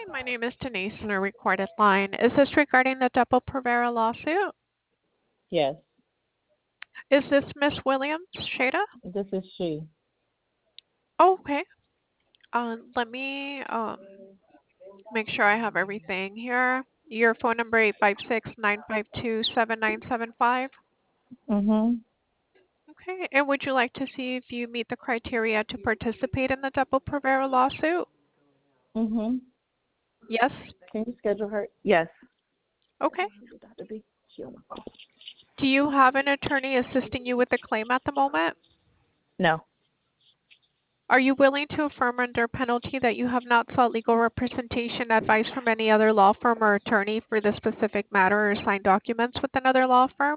My name is Denise on a recorded line. Is this regarding the Depo-Provera lawsuit? Yes, Is this Miss Williams, Shada? this is she. Oh, okay. Let me make sure I have everything here. Your phone number 856-952-7975. Mhm. Okay. And would you like to see if you meet the criteria to participate in the Depo-Provera lawsuit? Mhm. Yes. Can you schedule her? Yes. Okay. Dr. B. She on my phone. Do you have an attorney assisting you with the claim at the moment? No. Are you willing to affirm under penalty that you have not sought legal representation advice from any other law firm or attorney for the specific matter or signed documents with another law firm?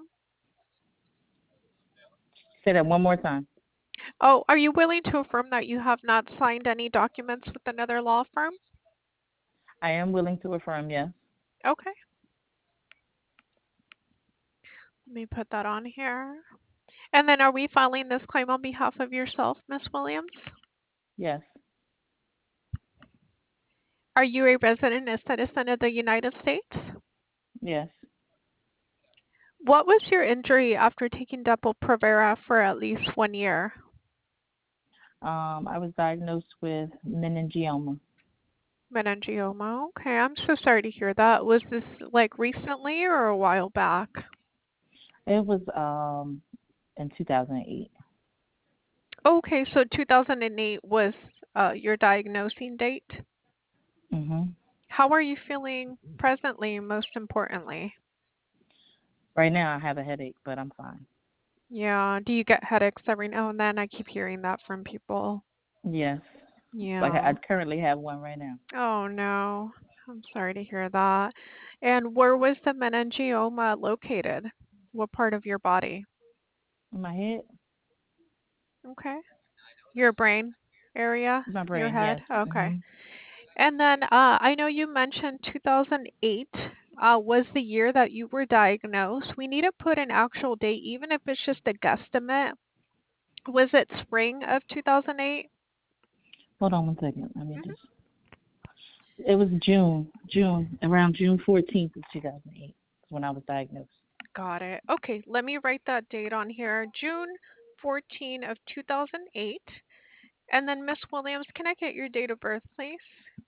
Say that one more time. Oh, are you willing to affirm that you have not signed any documents with another law firm? I am willing to affirm. Yes. Okay, let me put that on here. And then are we filing this claim on behalf of yourself, Miss Williams? Yes. Are you a resident and citizen of the United States? Yes. What was your injury after taking Depo-Provera for at least 1 year? I was diagnosed with meningioma. Meningioma. Okay, I'm so sorry to hear that. Was this like recently or a while back? It was in 2008. Okay, so 2008 was your diagnosing date. Mhm. How are you feeling presently, most importantly? Right now I have a headache, but I'm fine. Yeah, do you get headaches every now and then? I keep hearing that from people. Yes. Like I Yeah. currently have one right now. Oh no. I'm sorry to hear that. And where was the meningioma located? What part of your body? In my head? Okay. Your brain area, My your brain, head. yes. Okay. Mhm. And then I know you mentioned 2008 was the year that you were diagnosed. We need to put an actual date, even if it's just a guesstimate. Was it spring of 2008? Hold on one second. Let me just It was around June 14th of 2008 when I was diagnosed. Got it. Okay, let me write that date on here. June 14 of 2008. And then Miss Williams, can I get your date of birth, please?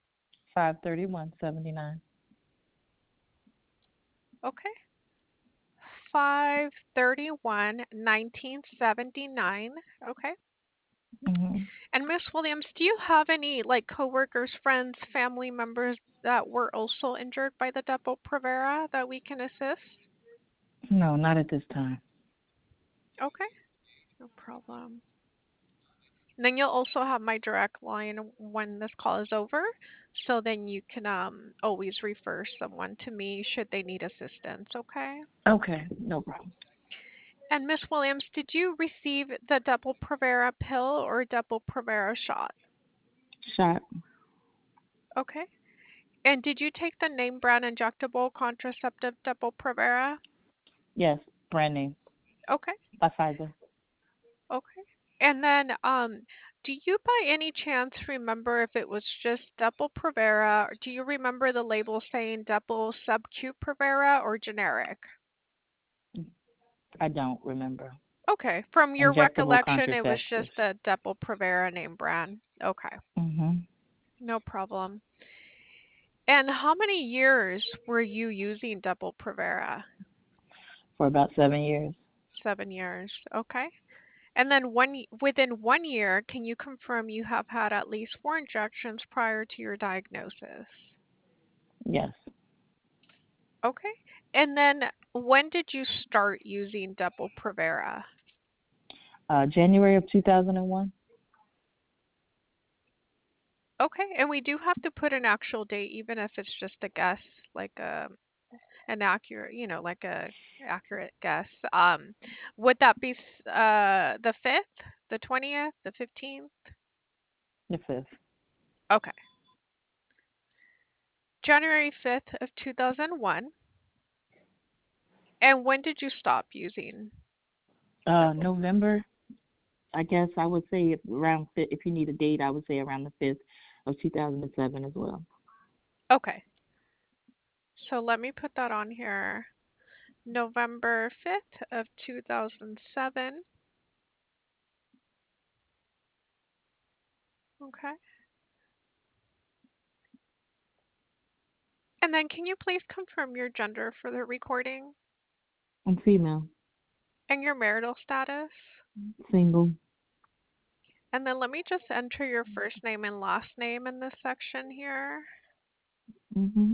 5/31/79. Okay. 5/31, 1979. Okay. Mhm. And Miss Williams, do you have any like coworkers, friends, family members that were also injured by the Depo-Provera that we can assist? No, not at this time. Okay, no problem. And then you'll also have my direct line when this call is over, so then you can always refer someone to me should they need assistance. Okay. Okay, no problem. And Miss Williams, did you receive the Depo-Provera pill or Depo-Provera shot? Shot. Okay. And did you take the name brand injectable contraceptive Depo-Provera? Yes, brand name Okay. by Pfizer. Okay. And then, do you by any chance remember if it was just Depo-Provera, or do you remember the label saying Depo Sub-Q Provera or generic? I don't remember. Okay. From your Injectable recollection, it was contraceptives. just a Depo-Provera name brand. Okay. Mhm. No problem. And how many years were you using Depo-Provera? For about 7 years. 7 years. Okay. And then within 1 year, can you confirm you have had at least 4 injections prior to your diagnosis? Yes. Okay. And then when did you start using Depo-Provera? January of 2001. Okay. And we do have to put an actual date, even if it's just a guess, like an accurate, like a accurate guess. Would that be the 5th, the 20th, the 15th? The 5th. Okay. January 5th of 2001. And when did you stop using Depo? November. I guess I would say around if you need a date, I would say around the 5th of 2007 as well. Okay. So let me put that on here. November 5th of 2007. Okay. And then can you please confirm your gender for the recording I'm female, and your marital status? single. And then let me just enter your first name and last name in this section here. Mhm.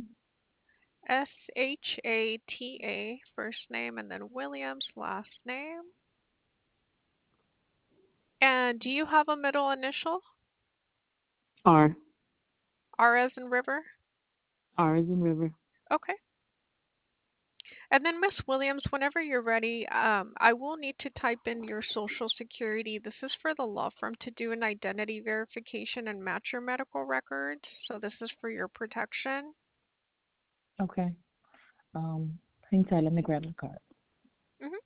Shata, first name, and then Williams, last name. And do you have a middle initial? R. R as in river? R is in river. Okay. And then Miss Williams, whenever you're ready, I will need to type in your social security. This is for the law firm to do an identity verification and match your medical records. So this is for your protection. Okay. Hang tight. Let me grab the card. Hmm.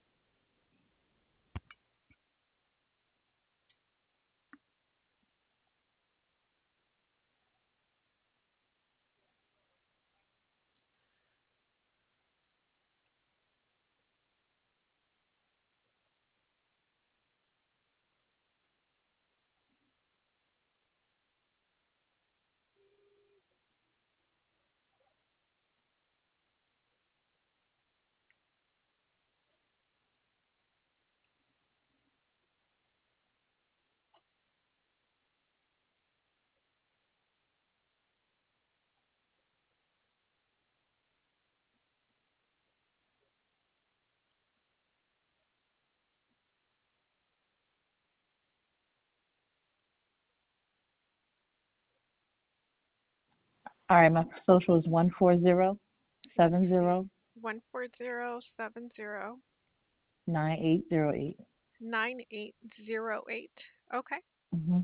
All right. My social is 14070 14070 9808. 9808. Okay. Mhm.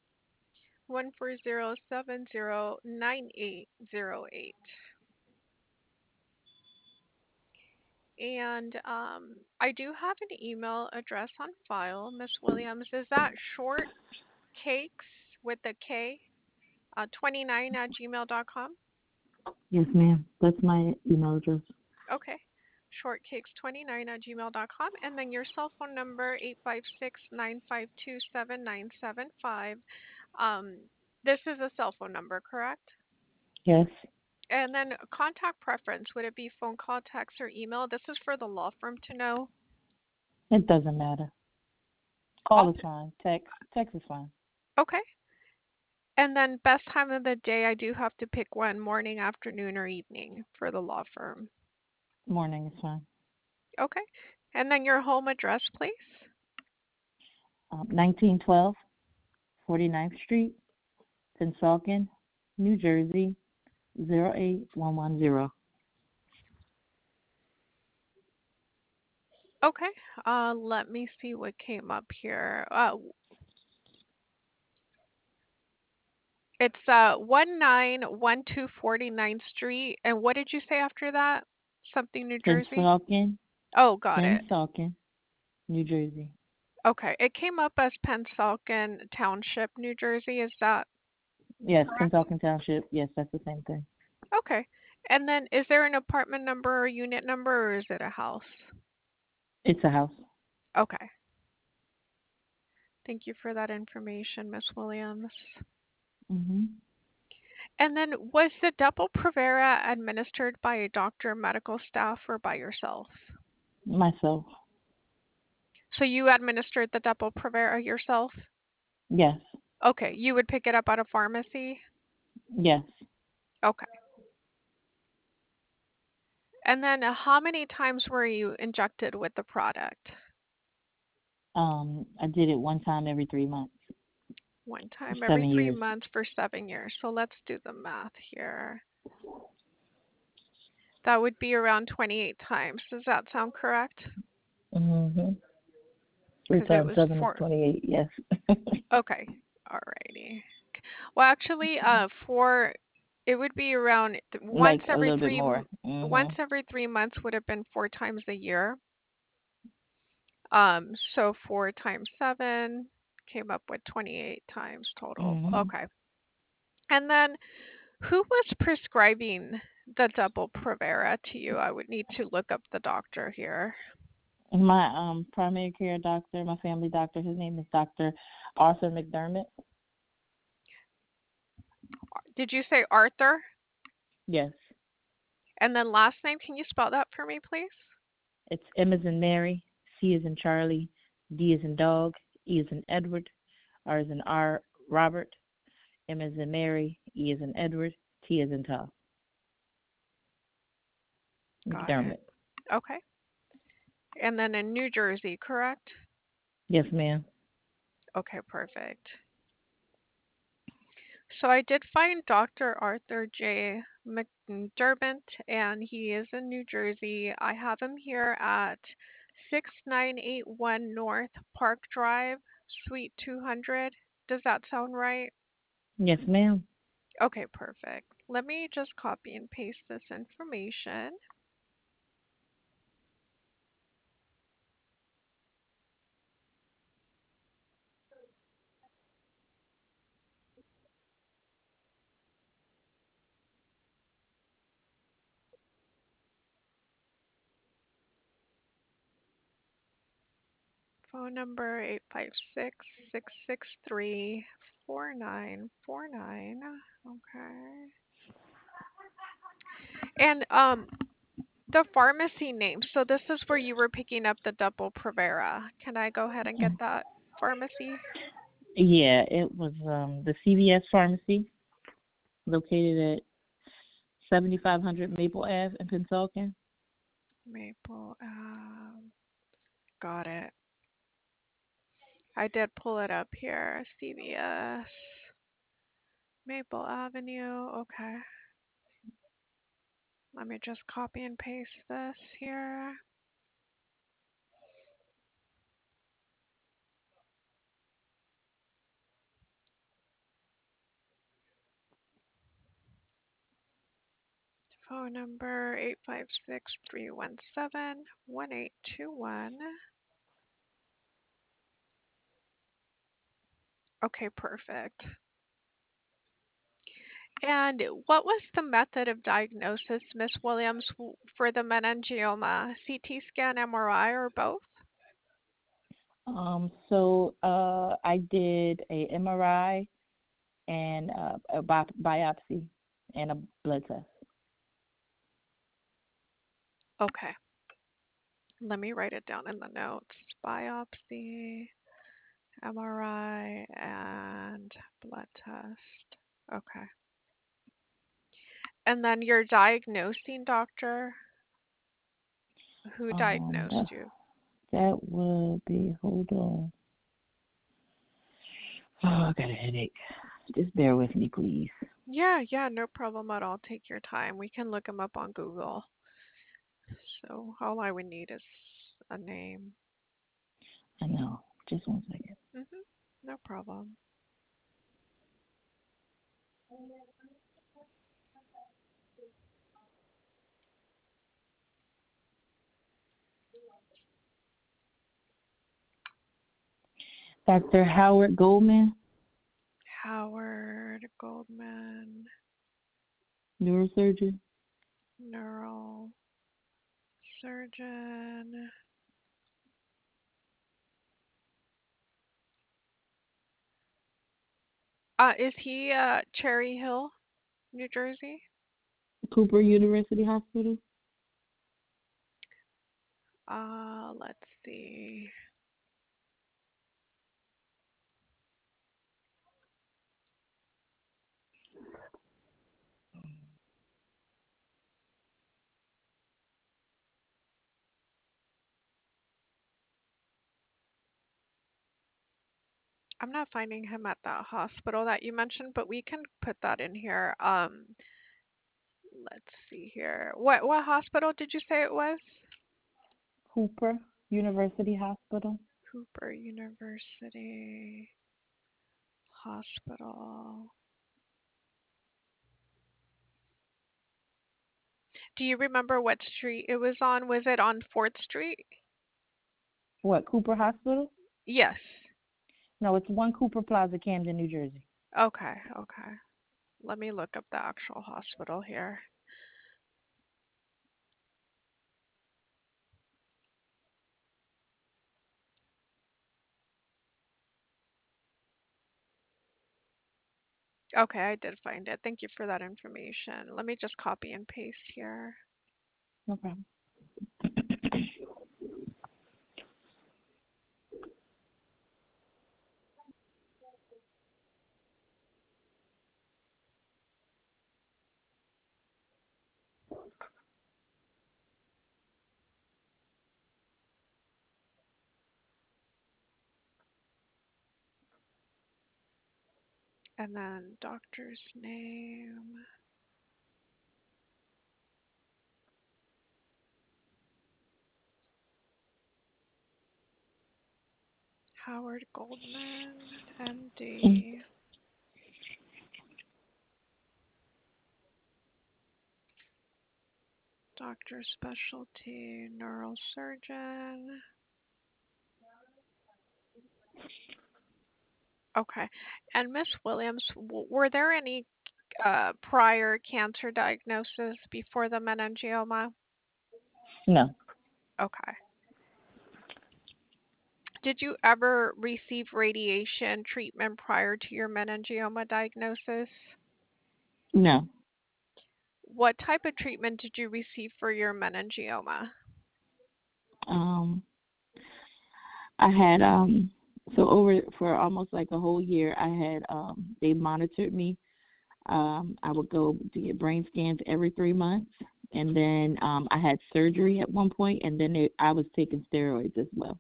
14070 9808. And I do have an email address on file, Miss Williams. Is that short cakes with a K, 29 at gmail.com? Yes, ma'am. That's my email address. Okay. Shortcakes29 at gmail.com. And then your cell phone number, 856-952-7975. Um, this is a cell phone number, correct? Yes. And then contact preference, would it be phone call, text, or email? This is for the law firm to know. It doesn't matter. Call All, is fine. Text is fine. okay. And then best time of the day, I do have to pick one, morning, afternoon, or evening for the law firm. Morning is fine. Okay. And then your home address, please. 1912 49th Street, Pennsauken, New Jersey, 08110. Okay. Let me see what came up here. It's 1912 Street. And what did you say after that? Something New Jersey? Pennsauken, Oh, got it. Pennsauken, New Jersey. Okay. It came up as Pennsauken Township, New Jersey. Is that Yes, correct? Pennsauken Township. Yes, that's the same thing. Okay. And then is there an apartment number or unit number, or is it a house? It's a house. Okay. Thank you for that information, Miss Williams. Mhm. And then was the Depo-Provera administered by a doctor, medical staff, or by yourself? Myself. So you administered the Depo-Provera yourself? Yes. Okay, you would pick it up at a pharmacy? Yes. Okay. And then how many times were you injected with the product? I did it one time every 3 months One for time every seven three years. months for 7 years. So let's do the math here. That would be around 28 times. Does that sound correct? Mhm. Three Because it times was seven is four. 28. Yes. Okay. Alrighty. Well, actually, for it would be around Like a little bit more. once Mhm. every 3 months would have been 4 times a year. So 4 times 7 came up with 28 times total. Mhm. Okay. And then Who was prescribing the double Provera to you? I would need to look up the doctor here. My primary care doctor, my family doctor, his name is Dr. Arthur McDermott. Did you say Arthur? Yes. And then last name, can you spell that for me, please? It's M as in Mary, C as in Charlie, D as in dog, E as in Edward, R as in Robert, M as in Mary, E as in Edward, T as in Tom. Got it. McDermott. Okay. And then in New Jersey, correct? Yes, ma'am. Okay, perfect. So I did find Dr. Arthur J. McDermott, and he is in New Jersey. I have him here at 6981 North Park Drive, Suite 200. Does that sound right? Yes, ma'am. Okay, perfect. Let me just copy and paste this information. Phone number 856-663-4949. Okay. And the pharmacy name. So this is where you were picking up the double Provera. Can I go ahead and get that pharmacy? Yeah, it was the CVS pharmacy located at 7500 Maple Ave in Pensacola. Maple. Got it. I did pull it up here. CVS. Maple Avenue. Okay. Let me just copy and paste this here. Phone number 856-317-1821. Okay, perfect. And what was the method of diagnosis, Miss Williams, for the meningioma? CT scan, MRI, or both? I did a MRI and a biopsy and a blood test. Okay, let me write it down in the notes. Biopsy, MRI, and blood test. Okay. And then your diagnosing doctor, who That diagnosed you? that will be. Hold on. Oh, I got a headache. Just bear with me, please. Yeah, no problem at all. Take your time. We can look him up on Google. So all I would need is a name. I know. Just one second. No problem. Dr. Howard Goldman, Howard Goldman, neurosurgeon. neural surgeon. Is he Cherry Hill, New Jersey? Cooper University Hospital. Let's see. I'm not finding him at that hospital that you mentioned, but we can put that in here. Let's see here. What hospital did you say it was? Cooper University Hospital. Cooper University Hospital. Do you remember what street it was on? Was it on 4th Street? What, Cooper Hospital? Yes. No, it's 1 Cooper Plaza, Camden, New Jersey. Okay. Let me look up the actual hospital here. Okay, I did find it. Thank you for that information. Let me just copy and paste here. No problem. And then doctor's name, Howard Goldman, Mm. MD. Doctor specialty, neurosurgeon. Okay. And Miss Williams, were there any prior cancer diagnosis before the meningioma? No. Okay. Did you ever receive radiation treatment prior to your meningioma diagnosis? No. What type of treatment did you receive for your meningioma? Um, I had so over for almost like a whole year, I had they monitored me. I would go to get brain scans every 3 months, and then I had surgery at one point, and then I was taking steroids as well.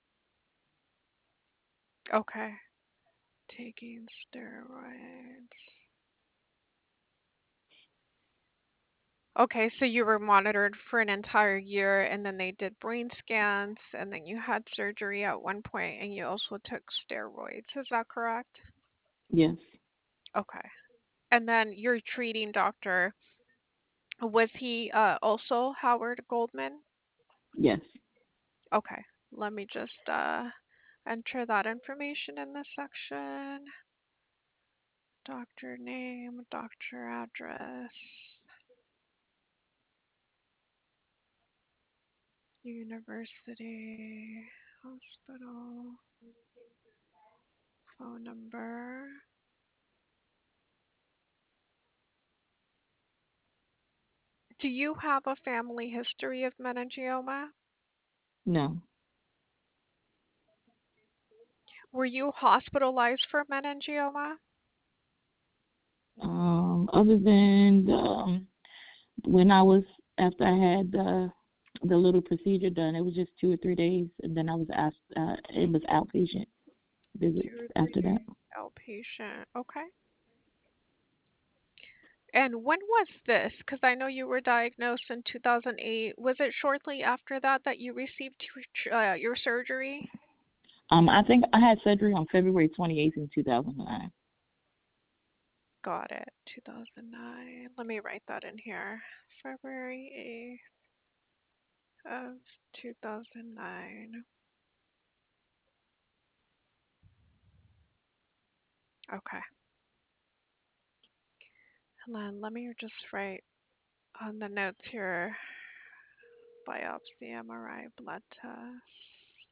Okay. Taking steroids. Okay, so you were monitored for an entire year and then they did brain scans and then you had surgery at one point and you also took steroids. Is that correct? Yes. Okay. And then your treating doctor, was he also Howard Goldman? Yes. Okay. Let me just enter that information in this section. Doctor name, doctor address, university, hospital, phone number. Do you have a family history of meningioma? No. Were you hospitalized for meningioma? Other than when I was after I had the little procedure done, it was just 2 or 3 days, and then I was asked. It was outpatient visits Two or three after that. days outpatient. Okay. And when was this? Because I know you were diagnosed in 2008. Was it shortly after that that you received your surgery? I think I had surgery on February 28th in 2009. Got it. 2009. Let me write that in here. February 8th of 2009. Okay. And then let me just write on the notes here, biopsy, MRI, blood test.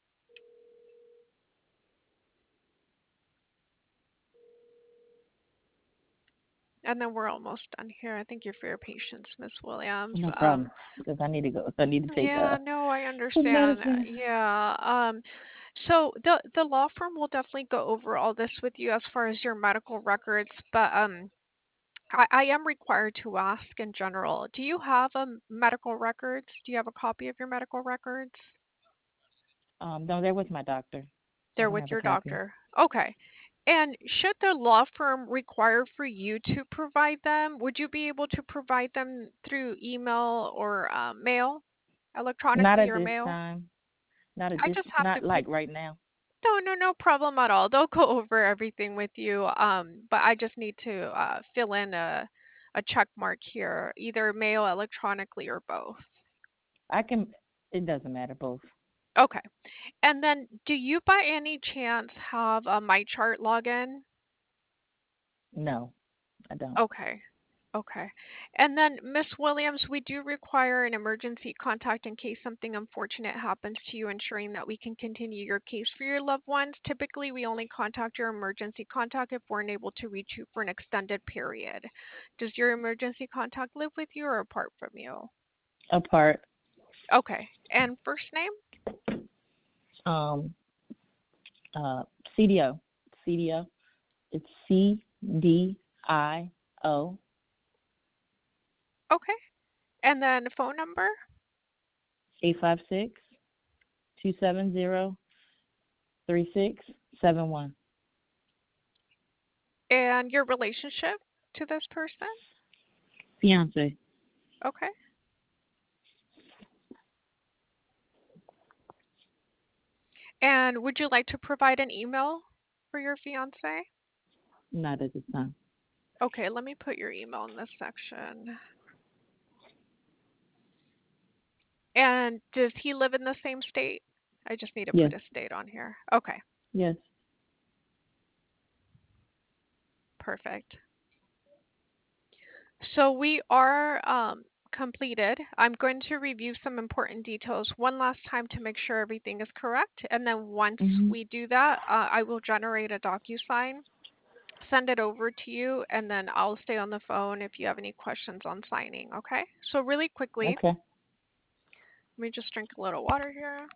And then we're almost done here. I thank you for your patience, Miss Williams. No problem, because I need to go. So I need to take Yeah, no, I some understand. medicine. Yeah. So the law firm will definitely go over all this with you as far as your medical records, but I am required to ask in general. Do you have medical records? Do you have a copy of your medical records? No, that was my doctor. I They're don't with have a your copy. doctor. Okay. And should the law firm require for you to provide them, would you be able to provide them through email or mail, Not electronically at or this mail? time. Not at I this. just have to Not put, like right now. no, no, no problem at all. They'll go over everything with you. But I just need to fill in a check mark here, either mail, electronically, or both. I can. It doesn't matter. Both. Okay. And then, do you by any chance have a MyChart login? No. I don't. Okay. Okay. And then, Miss Williams, we do require an emergency contact in case something unfortunate happens to you, ensuring that we can continue your case for your loved ones. Typically, we only contact your emergency contact if we're unable to reach you for an extended period. Does your emergency contact live with you or apart from you? Apart. Okay. And first name? Um, uh, CDO. CDO. It's CDIO. Okay. And then phone number 856-270-3671. and your relationship to this person? Fiance. Okay. And would you like to provide an email for your fiance? Not at this time. Okay, let me put your email in this section. And does he live in the same state? I just need to Yes. put a state on here. Okay, Yes. perfect. So we are completed. I'm going to review some important details one last time to make sure everything is correct. And then once Mhm. we do that, I will generate a DocuSign, send it over to you, and then I'll stay on the phone if you have any questions on signing. Okay? So, really quickly, Okay. let me just drink a little water here.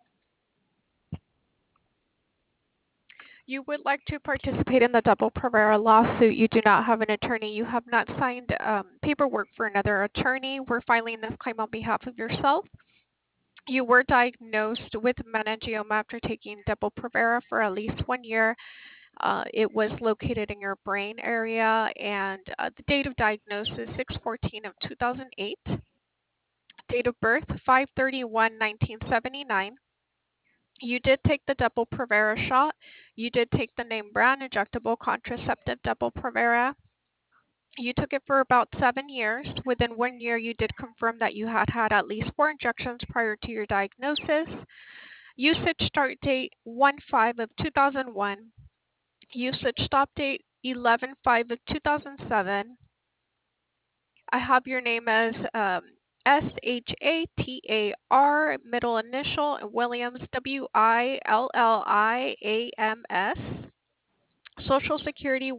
You would like to participate in the double Pereira lawsuit. You do not have an attorney. You have not signed paperwork for another attorney. We're filing this claim on behalf of yourself. You were diagnosed with meningioma after taking double Pereira for at least 1 year. It was located in your brain area, and the date of diagnosis 6/14 of 2008. Date of birth 5/31/1979. You did take the double Provera shot. You did take the name brand injectable contraceptive double Provera. You took it for about 7 years. Within 1 year, you did confirm that you had had at least 4 injections prior to your diagnosis. Usage start date 1/5 of 2001. Usage stop date 11/5 of 2007. I have your name as Shatar, middle initial, and Williams, Williams. Social Security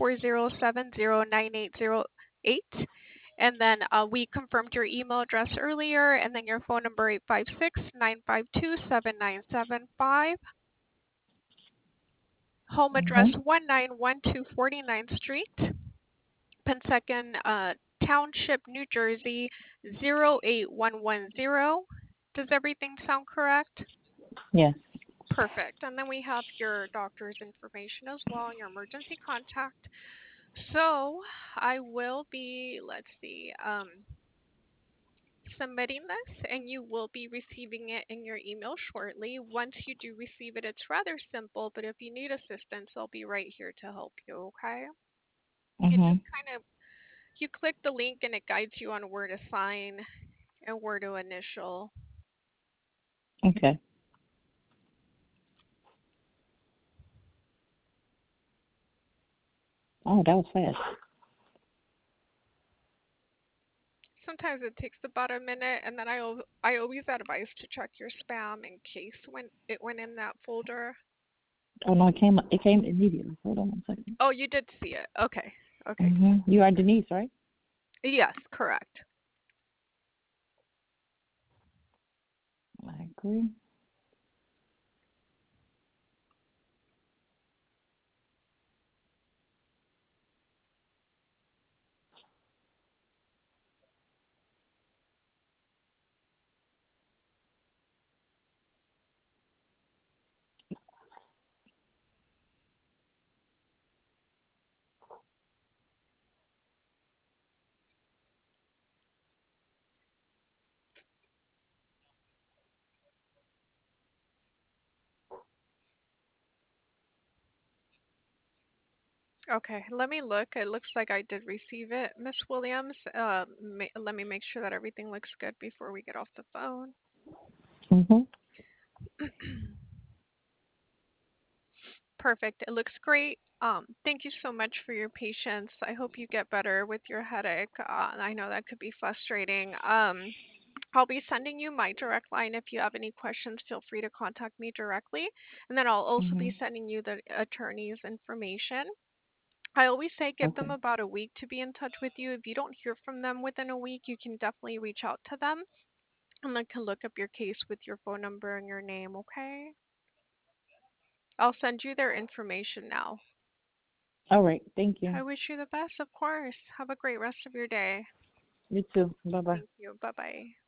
140709808. And then we confirmed your email address earlier, and then your phone number 856-952-7975. Home address Mhm. 1912 49th Street, Pensacola Township, New Jersey 08110. Does everything sound correct? Yes. Perfect. And then we have your doctor's information as well and your emergency contact. So I will be, let's see, submitting this and you will be receiving it in your email shortly. Once you do receive it, it's rather simple, but if you need assistance, I'll be right here to help you, okay? You just Mhm. kind of you click the link and it guides you on where to sign and where to initial. Okay. Oh, that was fast. Sometimes it takes about a minute, and then I always advise to check your spam in case when it went in that folder. Oh no, it came. It came immediately. Hold on one second. Oh, you did see it. Okay. Okay. Mhm. You are Denise, right? Yes, correct. I agree. Okay, let me look. It looks like I did receive it, Miss Williams. Let me make sure that everything looks good before we get off the phone. Mhm. Perfect. It looks great. Thank you so much for your patience. I hope you get better with your headache. I know that could be frustrating. I'll be sending you my direct line. If you have any questions, feel free to contact me directly. And then I'll also be Mhm. sending you the attorney's information. I always say give them Okay. about a week to be in touch with you. If you don't hear from them within a week, you can definitely reach out to them and they can look up your case with your phone number and your name, okay? I'll send you their information now. All right. Thank you. I wish you the best, of course. Have a great rest of your day. You too. Bye bye. Thank you. Bye bye.